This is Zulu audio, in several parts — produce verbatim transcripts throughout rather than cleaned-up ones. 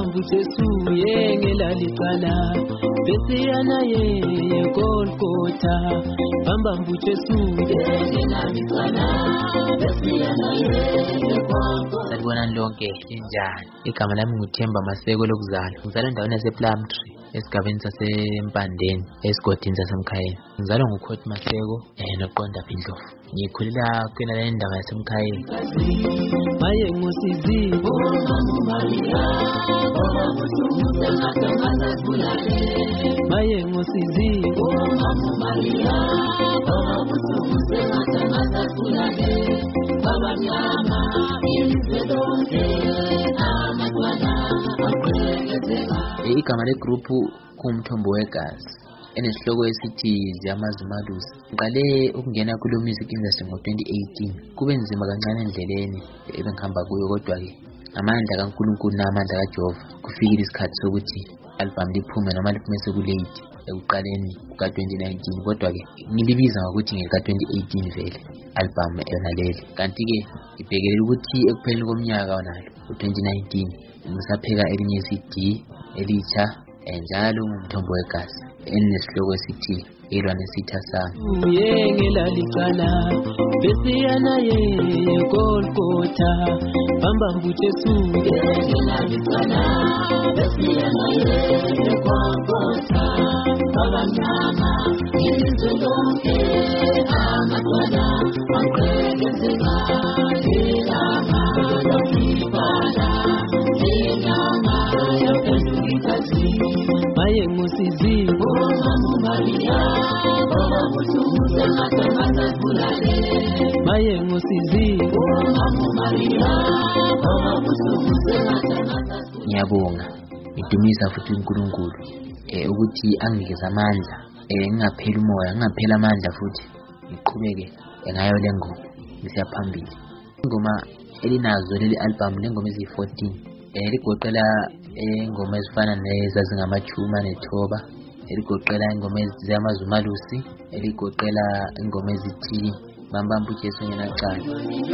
Bambambu Jesu yengelalipala Besiyana ye Golgotha Bambambu Jesu yengelalipala Besiyana ye Golgotha. Sanibona lonke njani? Igama lami nguThemba Maseko lokuzalwa. Ngizalwa endaweni yasePlumtree esigabeni saseMpandeni esigodini saseMkhayeni. Ngizalwa nguKhothi Maseko eh noQonda Phindlovu. Ngikhulela kwena le ndawo yaseMkhayeni. Maye ngosizi Mama Maria Baba kusumuze ngatangaza kulale. Maye ngosizi Mama Maria Baba kusumuze ngatangaza kulale. Baba nyama ilizedonke amatwana akwengezeka. Igama legroup kuMthombo wegazi enesihloko esithi Ziyamazumalusi. Ngiqale ukungena kulo music industry ngo twenty eighteen. Kube nzima kancane endleleni ebengihamba kuyo, kodwa ke amandla kaNkulunkulu namandla kaJehova kufikile isikhathi sokuthi album liphume noma liphume sekulate ekuqaleni kuka twenty nineteen. Kodwa ke ngilibiza ngokuthi ngeka twenty eighteen vele album yona leli. Kanti ke ngibhekelela ukuthi ekupheleni komnyaka onalo u twenty nineteen ngisapheka elinye C D elitsha enjalo nguMthombo wegazi enesihloko esithi Ilwa Nesitha Sami. Yengelalipala Besiyana ye Golgotha Bambambu Jesu yengelalipala Besiyana ye Golgotha Baba nyama ilizedonke amatwana akwengezeka. Ilama yakipala Inyama yapendukikazi. Maye ngosizi Mama Maria Baba kusumuze ngatangaza kulale. Maye ngosizi Mama Maria Baba kusumuze ngatangaza kulale. Ngiyabonga ngidumisa futhi uNkulunkulu eh ukuthi anginikeza amandla eh ngingapheli umoya ngingaphela amandla futhi ngiqhubeke ngayo le ngoma ngisiyaphambili. Ingoma elinazo leli album lengoma ezi fourteen eh ligoqela ingoma ezifana nezazingamathuma nethoba, eligoqela ingoma eziyamazumalusi, eligoqela ingoma ezithi Bambambu Jesu ngenacala.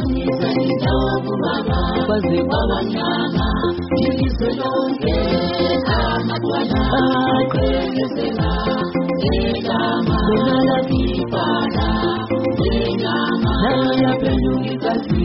Kwaze kwabanyama ilizedonke amatwana akwengezeka. Igama lakipala Inyama yapendukikazi.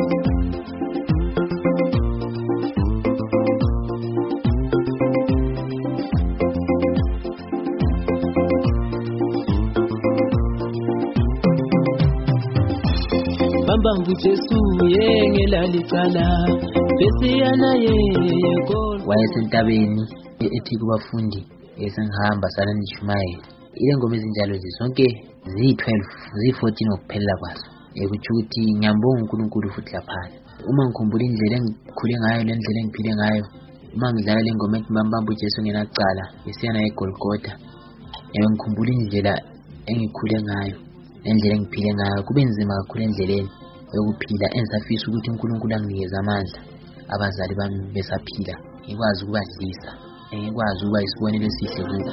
Bambambu Jesu yengelalipala Besiyana ye Golgotha. Wayesentabeni ethi kubafundi esengihamba sala nishumayela. Ile ngoma ezinjalo zisonke zi twelve zi fourteen ngokuphelela kwazo. Ekuthi ukuthi ngiyambonga uNkulunkulu futhi laphana. Uma ngikhumbula indlela engikhule ngayo lendlela engiphile ngayo, uma ngidlala le ngoma ethi Bambambu Jesu ngenacala Besiyana ye Golgotha, yebo ngikhumbula indlela engikhule ngayo nendlela engiphile ngayo. Kube nzima kakhulu endleleni yokuphila ensafisa ukuthi uNkulunkulu anginikeze amandla abazali bami besaphila, ngikwazi ukubadlisa, ngikwazi ukuba isibonelo esihle kubo.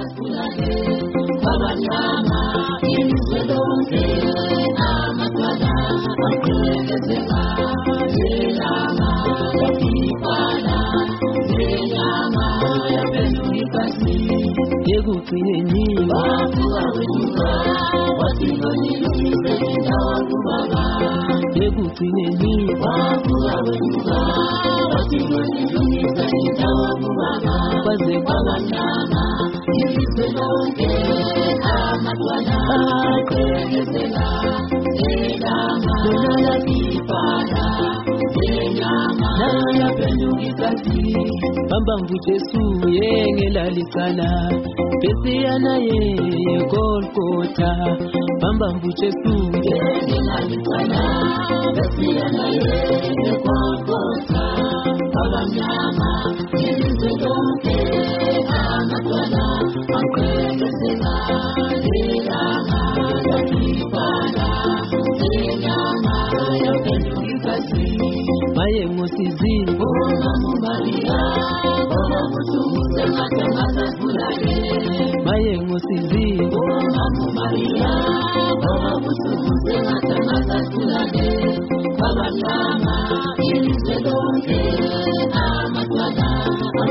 Abanyama ilizedonke amatwana akwengezeka. Ilama yakipala Inyama yapendukikazi. Ekugcineni bavuka wenyuka wasingonilungise indawo kubaba. Ekugcineni bavuka wenyuka wasingonilungise indawo kubaba. Kwaze kwabanyama ilizedonke amatwana akwengezeka. Ilama yakipala Inyama yapendukikazi. Bambambu Jesu yengelalipala Besiyana ye Golgotha Bambambu Jesu yengelalipala Besiyana ye Golgotha. Baba nyama ilizedonke amatwana akwengezeka. Ilama yakipala Inyama yapendukikazi. Maye ngosizi Mama Maria Baba kusumuze ngatangaza kulale. Maye ngosizi Mama Maria Baba kusumuze ngatangaza kulale. Baba nyama ilizedonke amatwana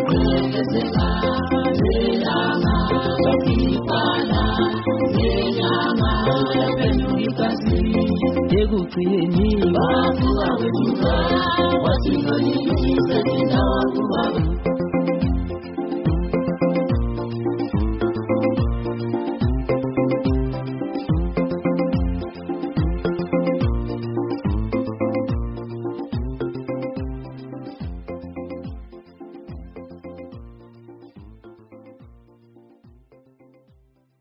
emigqeni bavuka wenyuka wathi ngiyise